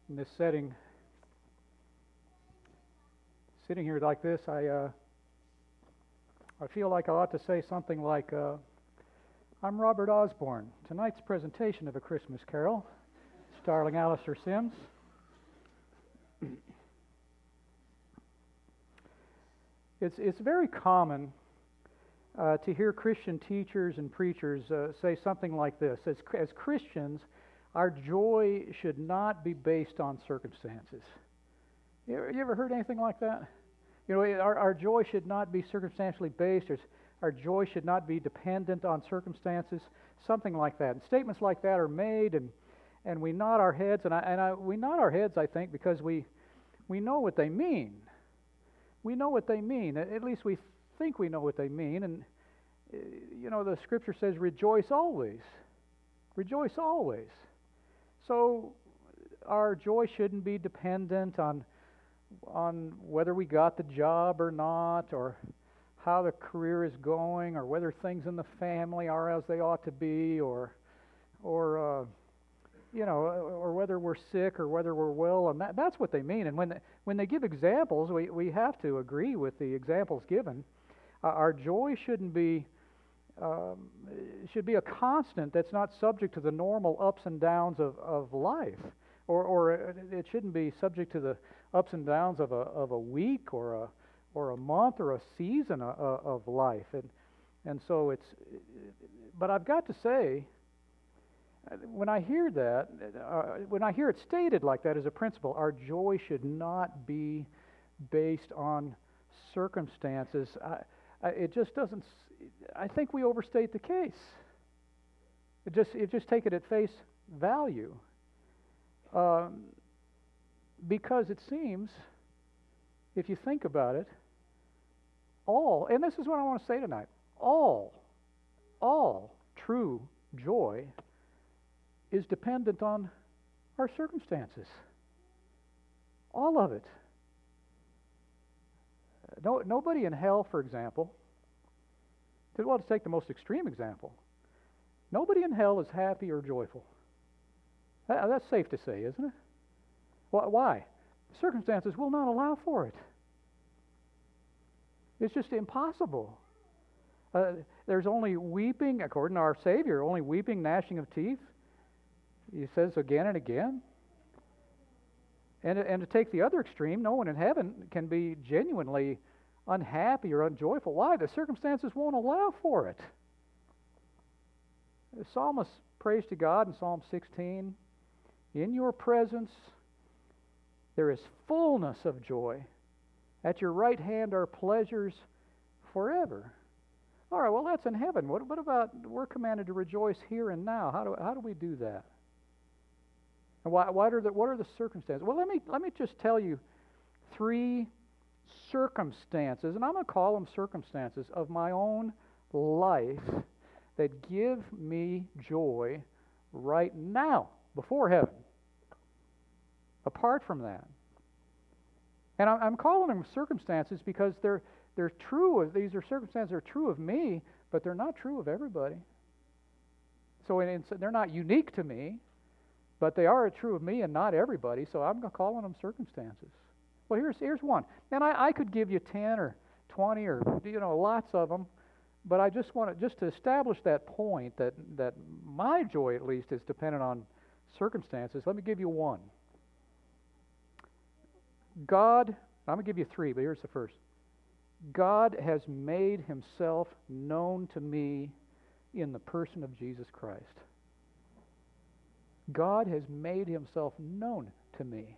in this setting, sitting here like this, I feel like I ought to say something like, I'm Robert Osborne. Tonight's presentation of A Christmas Carol, starring Alistair Sims. It's very common to hear Christian teachers and preachers say something like this: as Christians, our joy should not be based on circumstances. You ever heard anything like that? You know, our joy should not be circumstantially based. Our joy should not be dependent on circumstances. Something like that. And statements like that are made, and we nod our heads. We nod our heads, I think, because we know what they mean. We know what they mean. At least we think we know what they mean. And you know, the Scripture says, "Rejoice always." Rejoice always. So our joy shouldn't be dependent on whether we got the job or not, or how the career is going, or whether things in the family are as they ought to be, or whether we're sick or whether we're well. And that's what they mean. And when they give examples, we have to agree with the examples given. Our joy should be a constant that's not subject to the normal ups and downs of life, or it shouldn't be subject to the ups and downs of a week or a month or a season of life. And so but I've got to say, when I hear that, when I hear it stated like that as a principle, our joy should not be based on circumstances. It just doesn't. I think we overstate the case. Just take it at face value, because it seems, if you think about it, and this is what I want to say tonight, all true joy is dependent on our circumstances. All of it. Nobody in hell, for example, to take the most extreme example, nobody in hell is happy or joyful. That's safe to say, isn't it? Why? Circumstances will not allow for it. It's just impossible. There's only weeping, according to our Savior, only weeping, gnashing of teeth. He says again and again. And to take the other extreme, no one in heaven can be genuinely unhappy or unjoyful. Why? The circumstances won't allow for it. The psalmist prays to God in Psalm 16, "In your presence there is fullness of joy. At your right hand are pleasures forever." All right, well, that's in heaven. What about, we're commanded to rejoice here and now? How do we do that? And what are the circumstances? Well, let me just tell you three circumstances, and I'm going to call them circumstances of my own life that give me joy right now, before heaven. Apart from that. And I'm calling them circumstances because they're true. These are circumstances that are true of me, but they're not true of everybody. So they're not unique to me, but they are true of me and not everybody. So I'm calling them circumstances. Well, here's one, and I could give you 10 or 20 or lots of them, but I just want to establish that point that my joy at least is dependent on circumstances. Let me give you one. God, I'm going to give you three, but here's the first. God has made himself known to me in the person of Jesus Christ. God has made himself known to me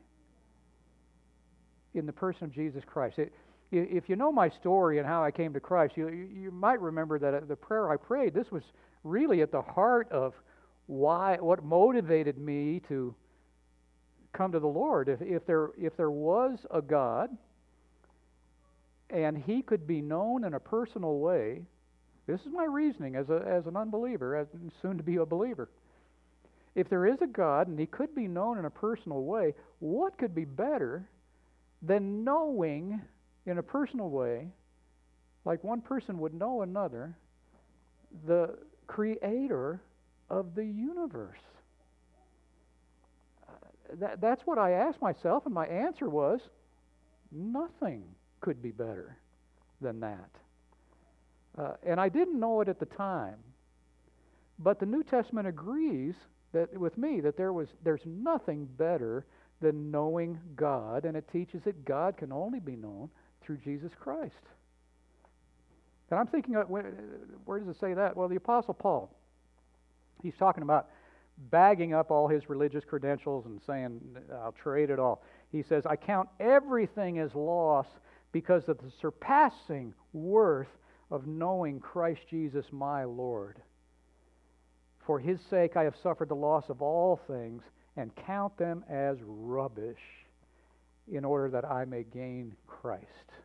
in the person of Jesus Christ. If you know my story and how I came to Christ, you might remember that the prayer I prayed, this was really at the heart of what motivated me to come to the Lord. If there was a God and he could be known in a personal way, this is my reasoning as an unbeliever, as soon to be a believer. If there is a God and he could be known in a personal way, what could be better than knowing in a personal way, like one person would know another, the Creator of the universe? that's what I asked myself, and my answer was, nothing could be better than that. And I didn't know it at the time, but the New Testament agrees that with me that there's nothing better than knowing God, and it teaches that God can only be known through Jesus Christ. And I'm thinking, where does it say that? Well, the Apostle Paul, he's talking about bagging up all his religious credentials and saying, I'll trade it all. He says, I count everything as loss because of the surpassing worth of knowing Christ Jesus my Lord. For his sake I have suffered the loss of all things and count them as rubbish in order that I may gain Christ.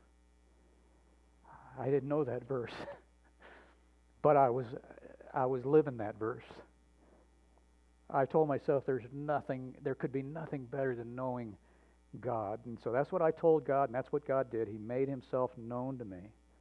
I didn't know that verse, but I was living that verse. I told myself there could be nothing better than knowing God. And so that's what I told God, and that's what God did. He made himself known to me.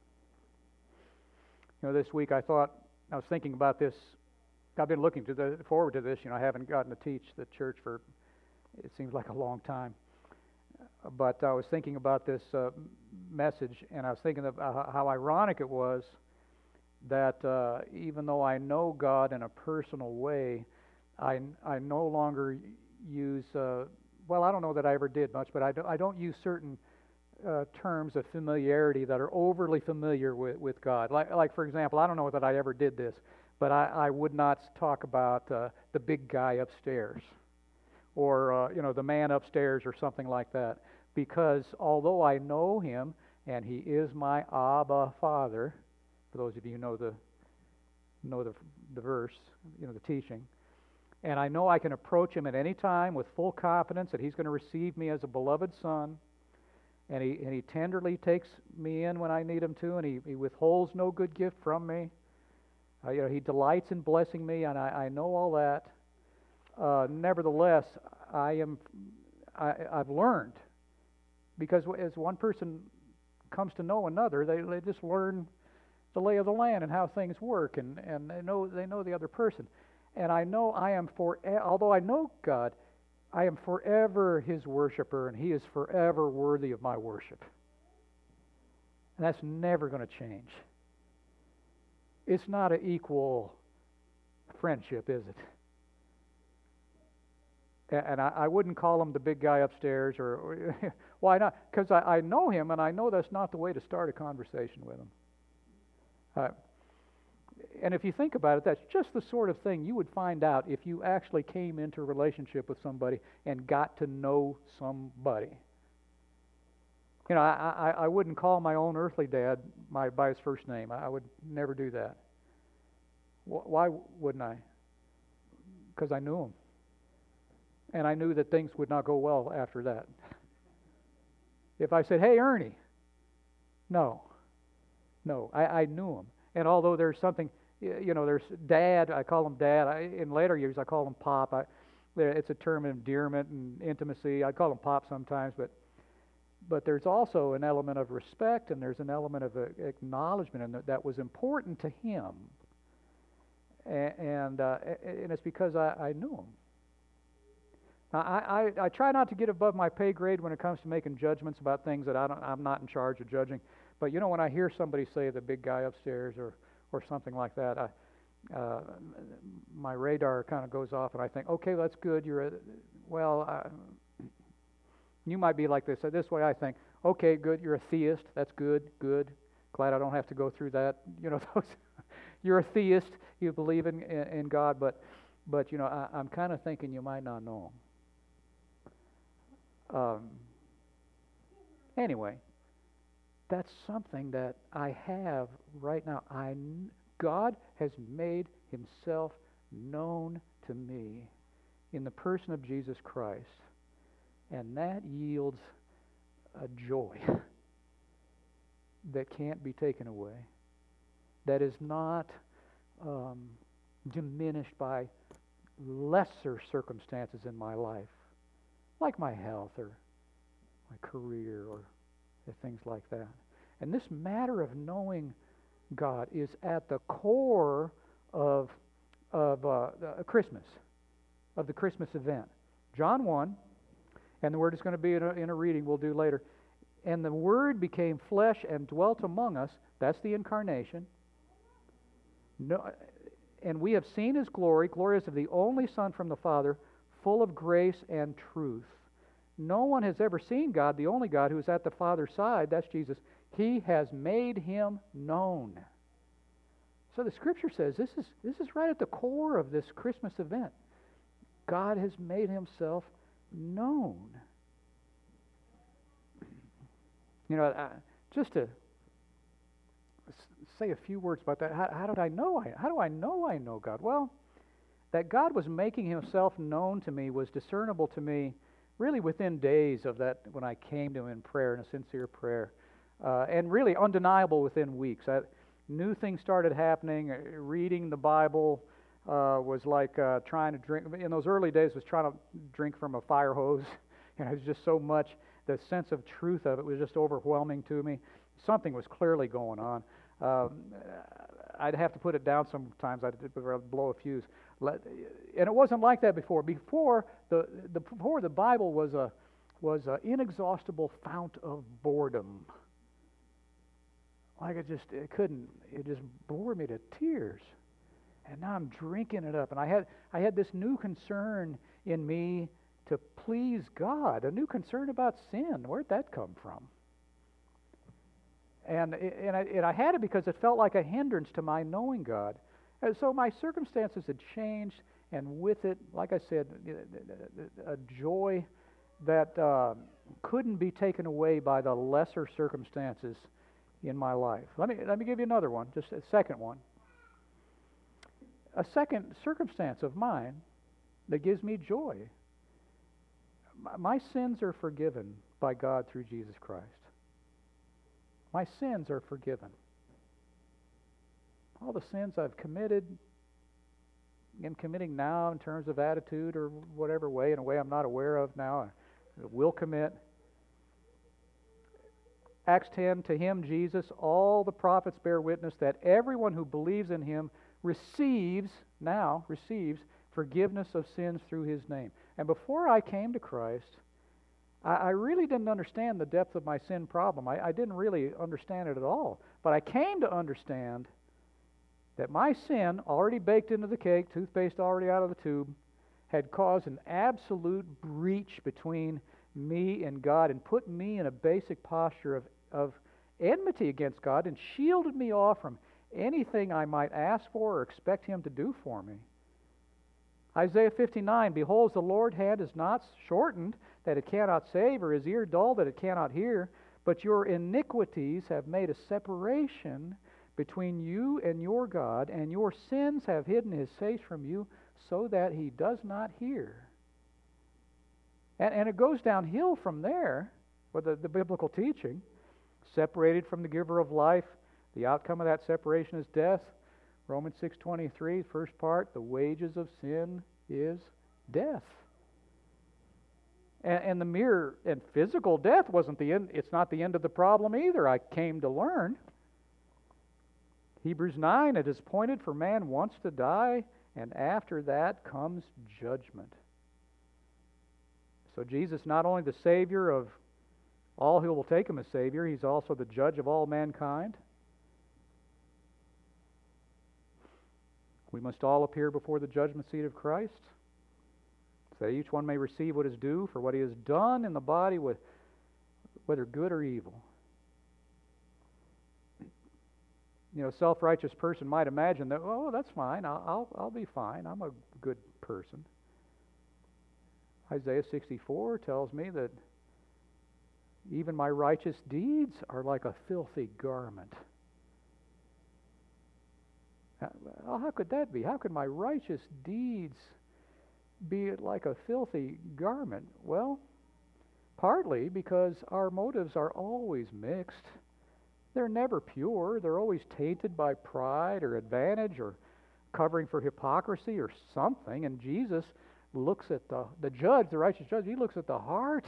This week I was thinking about this. I've been looking forward to this. I haven't gotten to teach the church for, it seems like a long time. But I was thinking about this message, and I was thinking of how ironic it was that even though I know God in a personal way, I no longer use, I don't know that I ever did much, but I don't use certain terms of familiarity that are overly familiar with God. Like for example, I don't know that I ever did this, but I would not talk about the big guy upstairs or the man upstairs or something like that, because although I know him and he is my Abba Father, for those of you who know the verse, the teaching, and I know I can approach him at any time with full confidence that he's going to receive me as a beloved son, and he tenderly takes me in when I need him to, and he withholds no good gift from me. He delights in blessing me, and I know all that. Nevertheless, I've learned, because as one person comes to know another, they just learn the lay of the land and how things work, and they know the other person. And I know although I know God, I am forever his worshiper, and he is forever worthy of my worship. And that's never going to change. It's not an equal friendship, is it? And I wouldn't call him the big guy upstairs, or why not? Because I know him, and I know that's not the way to start a conversation with him. And if you think about it, that's just the sort of thing you would find out if you actually came into a relationship with somebody and got to know somebody. I wouldn't call my own earthly dad by his first name. I would never do that. Why wouldn't I? Because I knew him. And I knew that things would not go well after that. If I said, hey, Ernie, no, I knew him. And although there's something, there's Dad, I call him Dad. In later years, I call him Pop. It's a term of endearment and intimacy. I call him Pop sometimes, but there's also an element of respect, and there's an element of acknowledgement, and that was important to him. And it's because I knew him. Now, I try not to get above my pay grade when it comes to making judgments about things that I'm not in charge of judging. But when I hear somebody say the big guy upstairs or something like that, my radar kind of goes off, and I think, okay, that's good. You might be like this. This way I think, okay, good, you're a theist. That's good. Glad I don't have to go through that. You're a theist. You believe in God, but I'm kind of thinking you might not know him. Anyway, that's something that I have right now. God has made himself known to me in the person of Jesus Christ, and that yields a joy that can't be taken away, that is not diminished by lesser circumstances in my life, like my health or my career or things like that. And this matter of knowing God is at the core of Christmas, of the Christmas event. John 1, And the Word is going to be in a reading we'll do later. And the Word became flesh and dwelt among us. That's the incarnation. No, and we have seen His glory. Glory is of the only Son from the Father, full of grace and truth. No one has ever seen God, the only God who is at the Father's side. That's Jesus. He has made Him known. So the Scripture says this is right at the core of this Christmas event. God has made Himself known. You know, just to say a few words about that. How do I know I know God? Well, that God was making Himself known to me was discernible to me really within days of that when I came to Him in prayer, in a sincere prayer, and really undeniable within weeks. New things started happening. Reading the Bible was like trying to drink. In those early days, was trying to drink from a fire hose. You know, it was just so much. The sense of truth of it was just overwhelming to me. Something was clearly going on. I'd have to put it down sometimes. I'd blow a fuse. And it wasn't like that before. Before the Bible was a inexhaustible fount of boredom. Like it just bored me to tears. And now I'm drinking it up. And I had this new concern in me to please God, a new concern about sin. Where'd that come from? And I had it because it felt like a hindrance to my knowing God. And so my circumstances had changed, and with it, like I said, a joy that couldn't be taken away by the lesser circumstances in my life. Let me give you another one, just a second one. A second circumstance of mine that gives me joy. My sins are forgiven by God through Jesus Christ. My sins are forgiven. All the sins I've committed, am committing now in terms of attitude or whatever way, in a way I'm not aware of now, I will commit. Acts 10, to Him, Jesus, all the prophets bear witness that everyone who believes in Him receives forgiveness of sins through His name. And before I came to Christ, I really didn't understand the depth of my sin problem. I didn't really understand it at all. But I came to understand that my sin, already baked into the cake, toothpaste already out of the tube, had caused an absolute breach between me and God and put me in a basic posture of enmity against God and shielded me off from anything I might ask for or expect Him to do for me. Isaiah 59, behold, the Lord's hand is not shortened, that it cannot save, or His ear dull, that it cannot hear, but your iniquities have made a separation between you and your God, and your sins have hidden His face from you, so that He does not hear. And it goes downhill from there with the biblical teaching. Separated from the giver of life, the outcome of that separation is death. Romans 6:23, first part, the wages of sin is death. And the mere and physical death wasn't the end. It's not the end of the problem either. I came to learn. Hebrews 9, it is appointed for man once to die, and after that comes judgment. So Jesus, not only the Savior of all who will take Him as Savior, He's also the judge of all mankind. We must all appear before the judgment seat of Christ, so that each one may receive what is due for what he has done in the body, whether good or evil. You know, a self-righteous person might imagine that, oh, that's fine, I'll be fine, I'm a good person. Isaiah 64 tells me that even my righteous deeds are like a filthy garment. How could that be? How could my righteous deeds be like a filthy garment? Well, partly because our motives are always mixed. They're never pure. They're always tainted by pride or advantage or covering for hypocrisy or something. And Jesus looks at the judge, the righteous judge, He looks at the heart.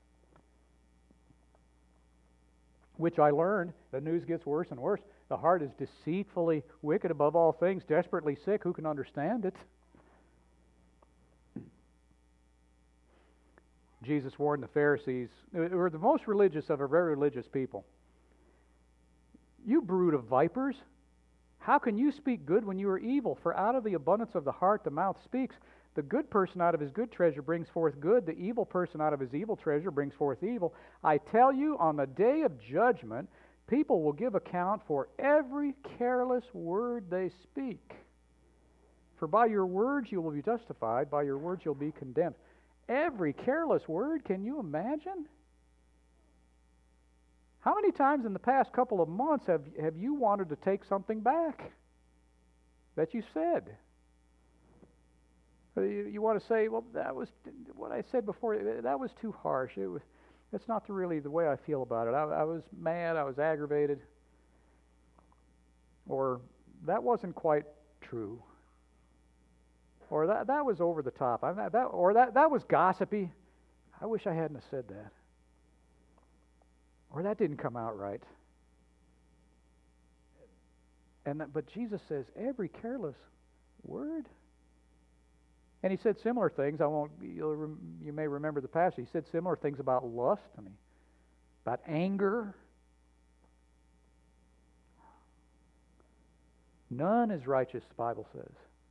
Which I learned, the news gets worse and worse. The heart is deceitfully wicked above all things, desperately sick. Who can understand it? Jesus warned the Pharisees, who were the most religious of a very religious people. You brood of vipers, how can you speak good when you are evil? For out of the abundance of the heart the mouth speaks. The good person out of his good treasure brings forth good. The evil person out of his evil treasure brings forth evil. I tell you, on the day of judgment, people will give account for every careless word they speak. For by your words you will be justified, by your words you'll be condemned. Every careless word, can you imagine? How many times in the past couple of months have you wanted to take something back that you said? You want to say, well, that was what I said before, that was too harsh. That's not really the way I feel about it. I was mad, I was aggravated. Or that wasn't quite true. Or that was over the top. That was gossipy. I wish I hadn't have said that. Or that didn't come out right. But Jesus says every careless word. And he said similar things. You may remember the passage. He said similar things about lust and about anger. None is righteous, the Bible says.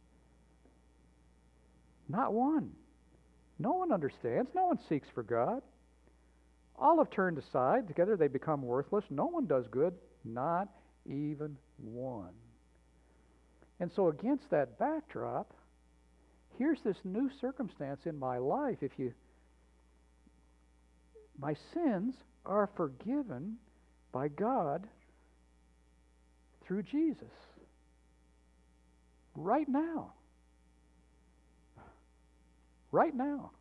Not one. No one understands. No one seeks for God. All have turned aside. Together they become worthless. No one does good. Not even one. And so against that backdrop, here's this new circumstance in my life. My sins are forgiven by God through Jesus. Right now. Right now.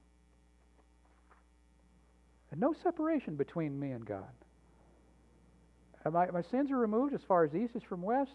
And no separation between me and God. And my sins are removed as far as east is from west.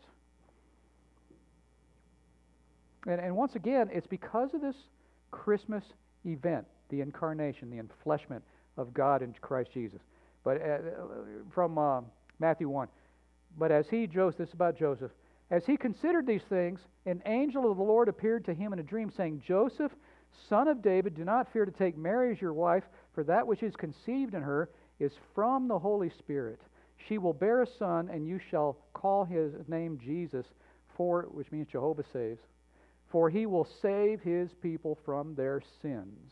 And once again, it's because of this Christmas event, the incarnation, the enfleshment of God in Christ Jesus. But from Matthew 1. But as Joseph, this is about Joseph, as he considered these things, an angel of the Lord appeared to him in a dream, saying, Joseph, son of David, do not fear to take Mary as your wife, for that which is conceived in her is from the Holy Spirit. She will bear a son, and you shall call his name Jesus, which means Jehovah saves. For he will save his people from their sins.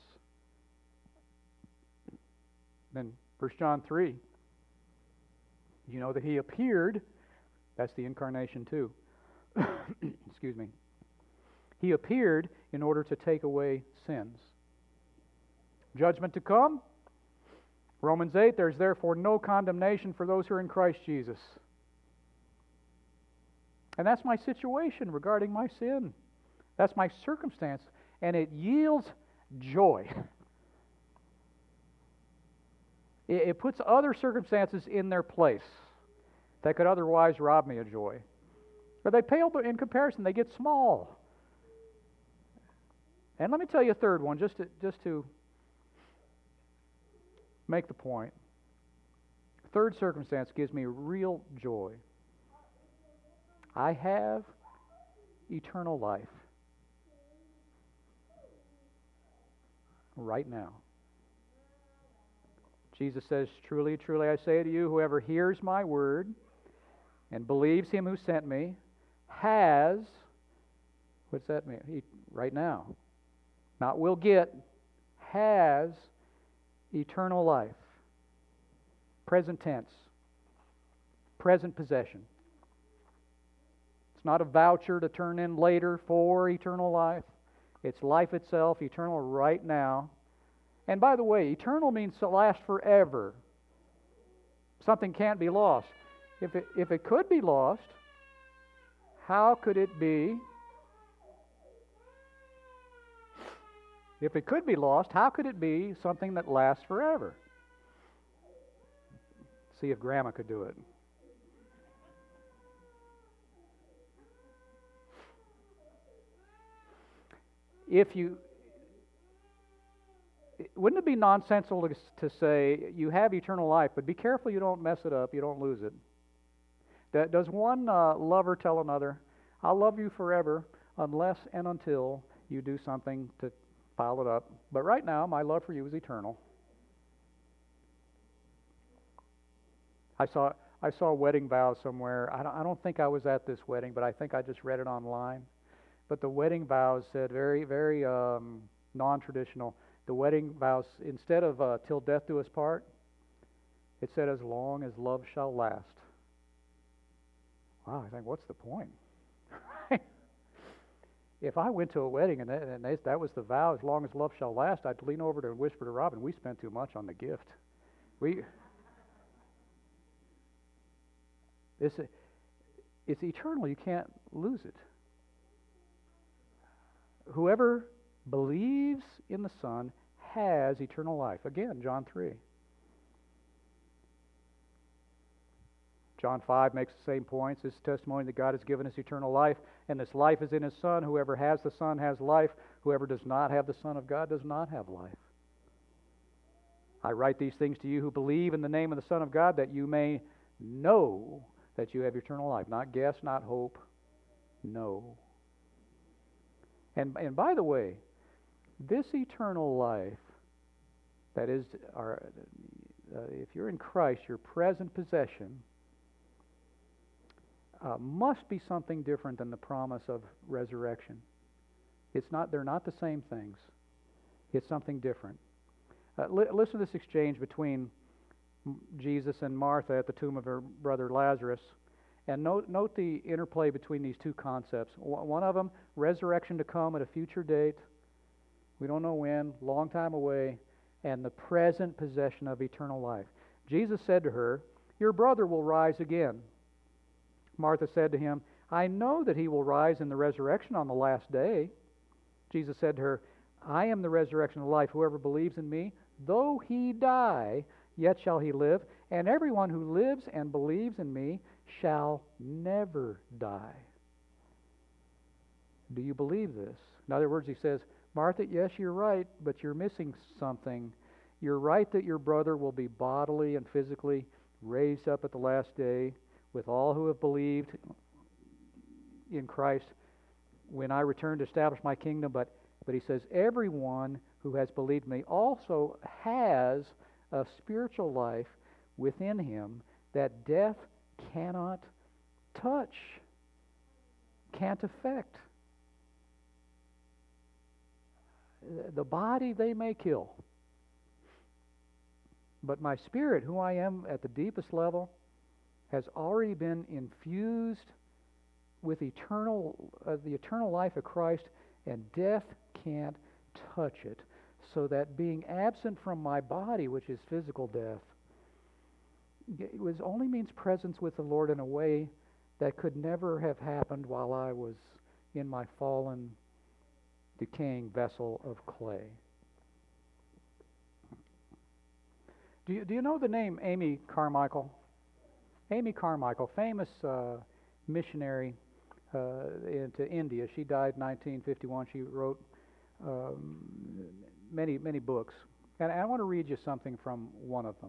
Then 1 John 3, you know that he appeared, that's the incarnation too. Excuse me. He appeared in order to take away sins. Judgment to come. Romans 8, there's therefore no condemnation for those who are in Christ Jesus. And that's my situation regarding my sin. That's my circumstance. And it yields joy. It puts other circumstances in their place that could otherwise rob me of joy. But they pale in comparison. They get small. And let me tell you a third one, just to make the point. Third circumstance gives me real joy. I have eternal life right now. Jesus says, truly, truly, I say to you, whoever hears my word and believes him who sent me has, what's that mean? Right now. Not will get, has eternal life. Present tense. Present possession. It's not a voucher to turn in later for eternal life. It's life itself, eternal right now. And by the way, eternal means to last forever. Something can't be lost. If it could be lost, how could it be? If it could be lost, how could it be something that lasts forever? See if Grandma could do it. Wouldn't it be nonsensical to say you have eternal life, but be careful you don't mess it up, you don't lose it? Does one lover tell another, I'll love you forever unless and until you do something to pile it up, but right now my love for you is eternal? I saw wedding vows somewhere. I don't think I was at this wedding, but I think I just read it online. But the wedding vows said very, very non-traditional. The wedding vows, instead of till death do us part, it said as long as love shall last. Wow, I think, what's the point? If I went to a wedding and that was the vow, as long as love shall last, I'd lean over to and whisper to Robin, we spent too much on the gift. It's eternal. You can't lose it. Whoever believes in the Son has eternal life. Again, John 3. John 5 makes the same points. This is testimony that God has given us eternal life, and this life is in His Son. Whoever has the Son has life. Whoever does not have the Son of God does not have life. I write these things to you who believe in the name of the Son of God, that you may know that you have eternal life. Not guess, not hope. Know. And by the way, this eternal life, that is, if you're in Christ, your present possession, must be something different than the promise of resurrection. They're not the same things. It's something different. Listen to this exchange between Jesus and Martha at the tomb of her brother Lazarus, and note the interplay between these two concepts. One of them, resurrection to come at a future date, we don't know when, long time away, and the present possession of eternal life. Jesus said to her, your brother will rise again. Martha said to him, I know that he will rise in the resurrection on the last day. Jesus said to her, I am the resurrection and life. Whoever believes in me, though he die, yet shall he live. And everyone who lives and believes in me shall never die. Do you believe this? In other words, he says, Martha, yes, you're right, but you're missing something. You're right that your brother will be bodily and physically raised up at the last day with all who have believed in Christ when I return to establish my kingdom. But he says, everyone who has believed me also has a spiritual life within him that death cannot touch, can't affect. The body they may kill, but my spirit, who I am at the deepest level, has already been infused with the eternal life of Christ, and death can't touch it. So that being absent from my body, which is physical death, only means presence with the Lord in a way that could never have happened while I was in my fallen, decaying vessel of clay. Do you know the name Amy Carmichael? Amy Carmichael, famous missionary into India. She died in 1951. She wrote many books. And I want to read you something from one of them.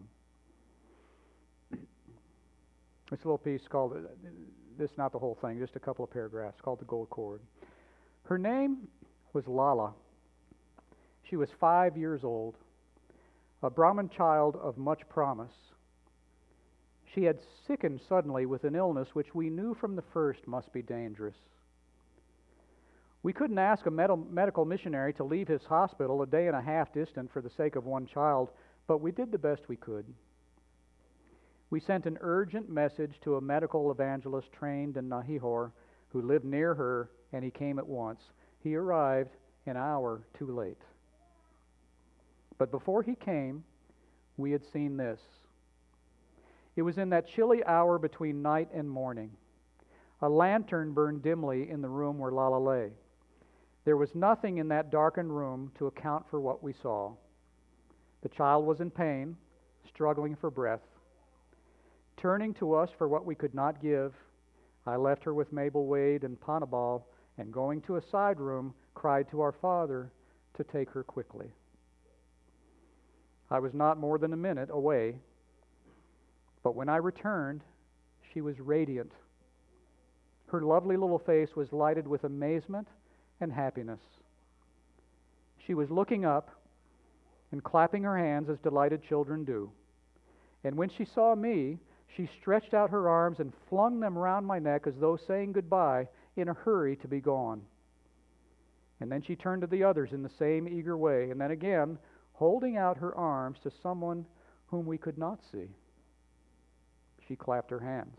This little piece called, this is not the whole thing, just a couple of paragraphs, called The Gold Cord. Her name was Lala. She was 5 years old, a Brahmin child of much promise. She had sickened suddenly with an illness which we knew from the first must be dangerous. We couldn't ask a medical missionary to leave his hospital a day and a half distant for the sake of one child, but we did the best we could. We sent an urgent message to a medical evangelist trained in Nahihor who lived near her, and he came at once. He arrived an hour too late. But before he came, we had seen this. It was in that chilly hour between night and morning. A lantern burned dimly in the room where Lala lay. There was nothing in that darkened room to account for what we saw. The child was in pain, struggling for breath. Turning to us for what we could not give, I left her with Mabel Wade and Panabal, and going to a side room, cried to our Father to take her quickly. I was not more than a minute away, but when I returned, she was radiant. Her lovely little face was lighted with amazement and happiness. She was looking up and clapping her hands as delighted children do. And when she saw me, she stretched out her arms and flung them round my neck as though saying goodbye in a hurry to be gone. And then she turned to the others in the same eager way, and then again, holding out her arms to someone whom we could not see, she clapped her hands.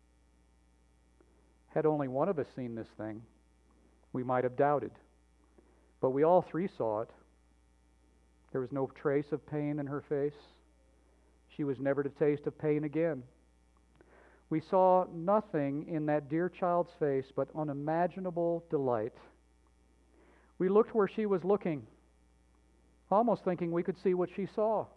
Had only one of us seen this thing, we might have doubted. But we all three saw it. There was no trace of pain in her face. She was never to taste of pain again. We saw nothing in that dear child's face but unimaginable delight. We looked where she was looking, almost thinking we could see what she saw.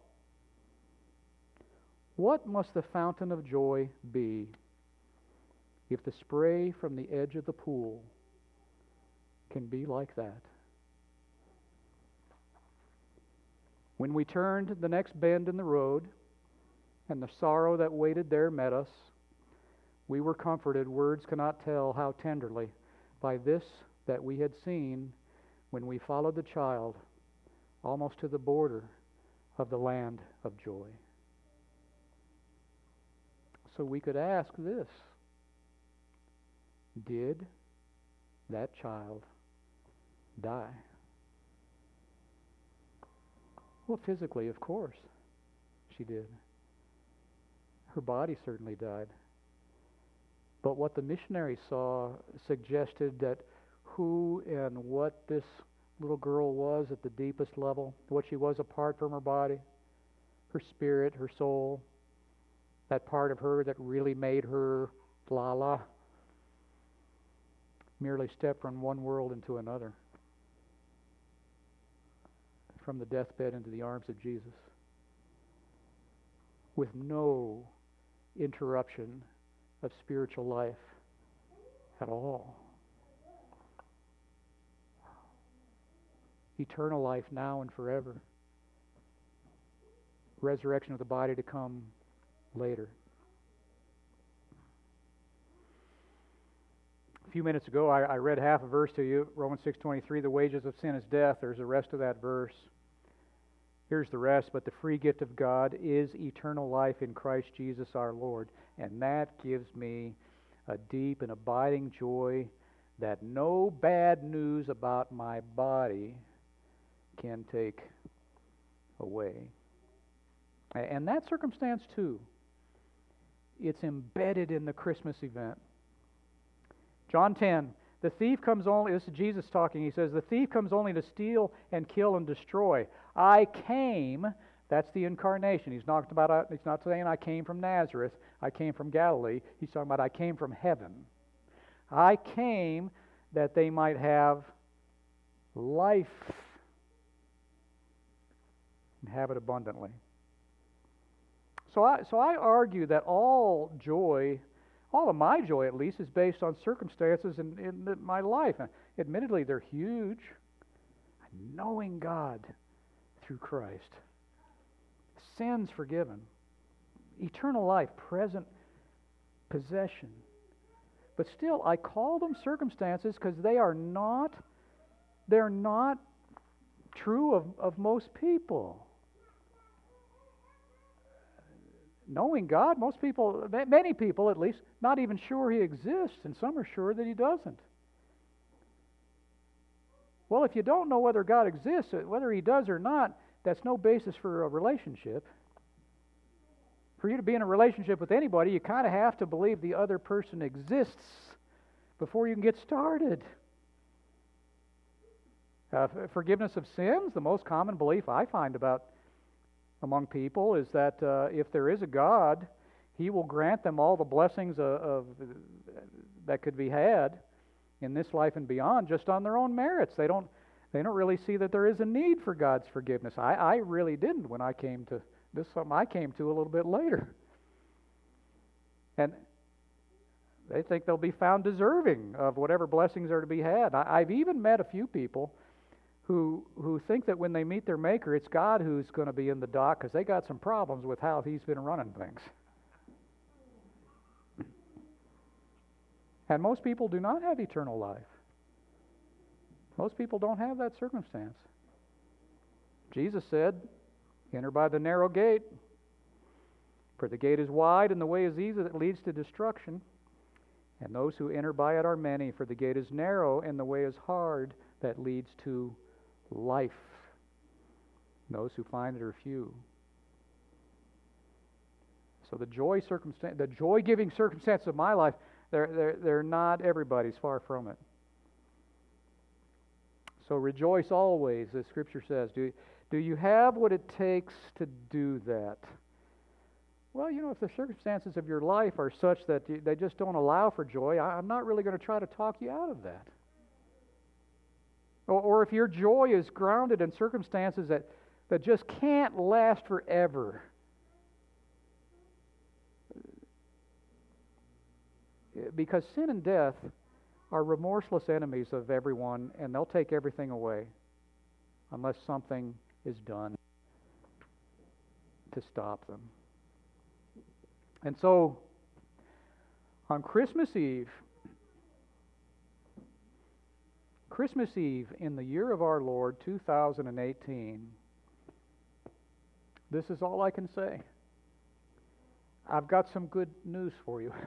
What must the fountain of joy be if the spray from the edge of the pool can be like that? When we turned the next bend in the road, and the sorrow that waited there met us, we were comforted, words cannot tell how tenderly, by this that we had seen when we followed the child almost to the border of the land of joy. So we could ask this: did that child die? Well, physically, of course, she did. Her body certainly died. But what the missionary saw suggested that who and what this little girl was at the deepest level, what she was apart from her body, her spirit, her soul, that part of her that really made her Lala, merely stepped from one world into another, from the deathbed into the arms of Jesus, with no interruption of spiritual life at all. Eternal life now and forever. Resurrection of the body to come later. A few minutes ago, I read half a verse to you, Romans 6:23, the wages of sin is death. There's the rest of that verse. Here's the rest: but the free gift of God is eternal life in Christ Jesus our Lord. And that gives me a deep and abiding joy that no bad news about my body can take away. And that circumstance, too, it's embedded in the Christmas event. John 10, the thief comes only, this is Jesus talking, he says, the thief comes only to steal and kill and destroy. I came, that's the incarnation. He's not saying I came from Nazareth, I came from Galilee. He's talking about I came from heaven. I came that they might have life and have it abundantly. So I argue that all joy, all of my joy at least, is based on circumstances in my life. And admittedly, they're huge. Knowing God through Christ, sins forgiven, eternal life, present possession. But still, I call them circumstances because they're not true of most people. Knowing God, most people, many people at least, not even sure He exists, and some are sure that He doesn't. Well, if you don't know whether God exists, whether He does or not, that's no basis for a relationship. For you to be in a relationship with anybody, you kind of have to believe the other person exists before you can get started. Forgiveness of sins, the most common belief I find among people is that if there is a God, He will grant them all the blessings of that could be had in this life and beyond just on their own merits. They don't really see that there is a need for God's forgiveness. I really didn't when I came to this. Is something I came to a little bit later. And they think they'll be found deserving of whatever blessings are to be had. I've even met a few people who think that when they meet their Maker, it's God who's going to be in the dock because they got some problems with how He's been running things. And most people do not have eternal life. Most people don't have that circumstance. Jesus said, enter by the narrow gate. For the gate is wide and the way is easy that leads to destruction, and those who enter by it are many. For the gate is narrow and the way is hard that leads to life. Those who find it are few. So the joy-giving circumstances of my life, they're not everybody's, far from it. So rejoice always, as Scripture says. Do you have what it takes to do that? Well, if the circumstances of your life are such that they just don't allow for joy, I'm not really going to try to talk you out of that. Or if your joy is grounded in circumstances that just can't last forever, because sin and death are remorseless enemies of everyone, and they'll take everything away unless something is done to stop them. And so, on Christmas Eve in the year of our Lord, 2018, this is all I can say. I've got some good news for you.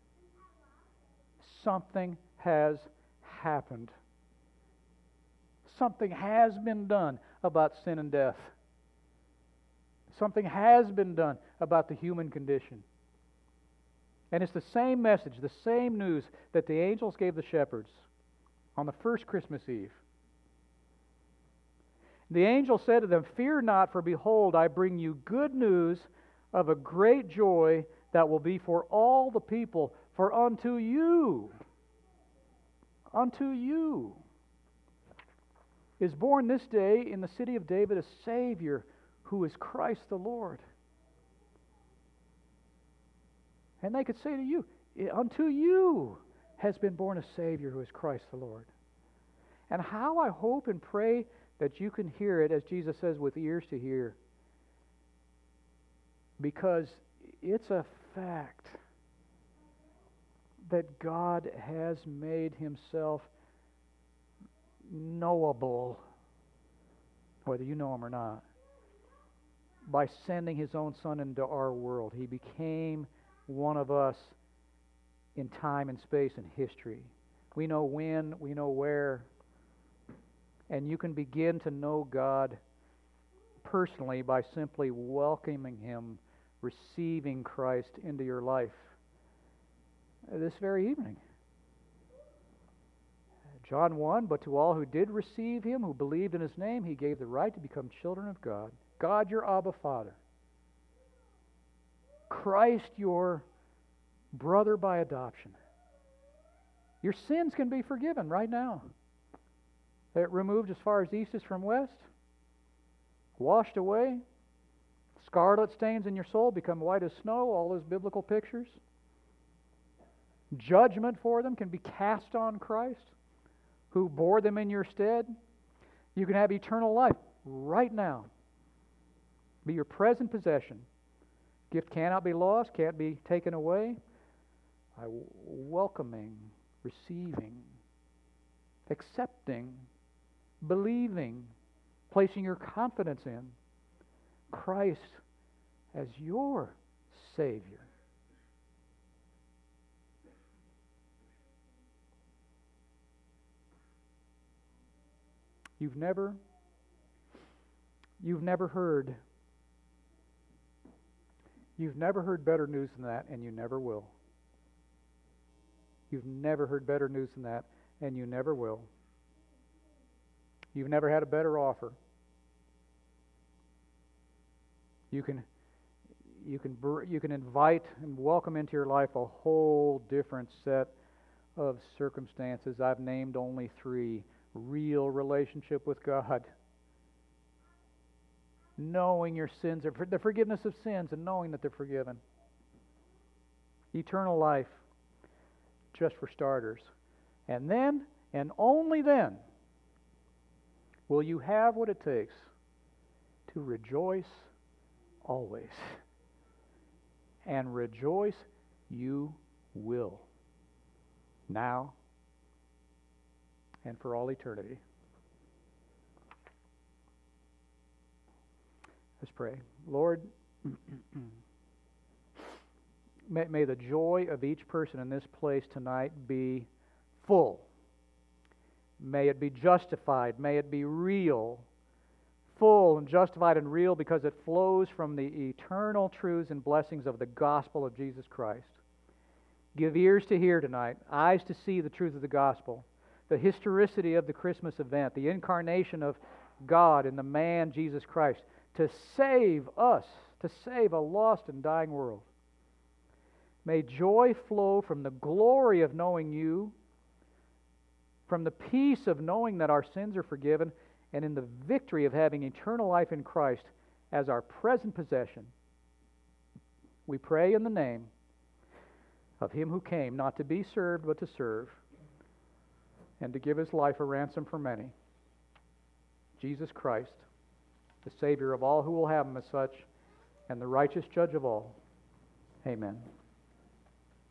Something has happened. Something has been done about sin and death. Something has been done about the human condition. And it's the same message, the same news that the angels gave the shepherds on the first Christmas Eve. The angel said to them, "Fear not, for behold, I bring you good news of a great joy that will be for all the people. For unto you is born this day in the city of David a Savior, who is Christ the Lord." And they could say to you, unto you has been born a Savior who is Christ the Lord. And how I hope and pray that you can hear it, as Jesus says, with ears to hear. Because it's a fact that God has made Himself knowable, whether you know Him or not, by sending His own Son into our world. He became one of us in time and space and history. We know when, we know where, and you can begin to know God personally by simply welcoming Him, receiving Christ into your life this very evening. John 1, "But to all who did receive Him, who believed in His name, He gave the right to become children of God." God, your Abba Father. Christ, your brother by adoption. Your sins can be forgiven right now. They're removed as far as east is from west, washed away. Scarlet stains in your soul become white as snow, all those biblical pictures. Judgment for them can be cast on Christ, who bore them in your stead. You can have eternal life right now. Be your present possession. Gift cannot be lost, can't be taken away. By welcoming, receiving, accepting, believing, placing your confidence in Christ as your Savior. You've never heard better news than that, and you never will. You've never heard better news than that, and you never will. You've never had a better offer. You can invite and welcome into your life a whole different set of circumstances. I've named only 3. Real relationship with God, knowing your sins, the forgiveness of sins, and knowing that they're forgiven. Eternal life, just for starters. And then, and only then, will you have what it takes to rejoice always. And rejoice you will, now and for all eternity. Let's pray. Lord, May the joy of each person in this place tonight be full. May it be justified. May it be real. Full and justified and real because it flows from the eternal truths and blessings of the gospel of Jesus Christ. Give ears to hear tonight, eyes to see the truth of the gospel, the historicity of the Christmas event, the incarnation of God in the man Jesus Christ to save us, to save a lost and dying world. May joy flow from the glory of knowing you, from the peace of knowing that our sins are forgiven, and in the victory of having eternal life in Christ as our present possession. We pray in the name of Him who came not to be served but to serve, and to give His life a ransom for many, Jesus Christ, the Savior of all who will have Him as such, and the righteous judge of all. Amen.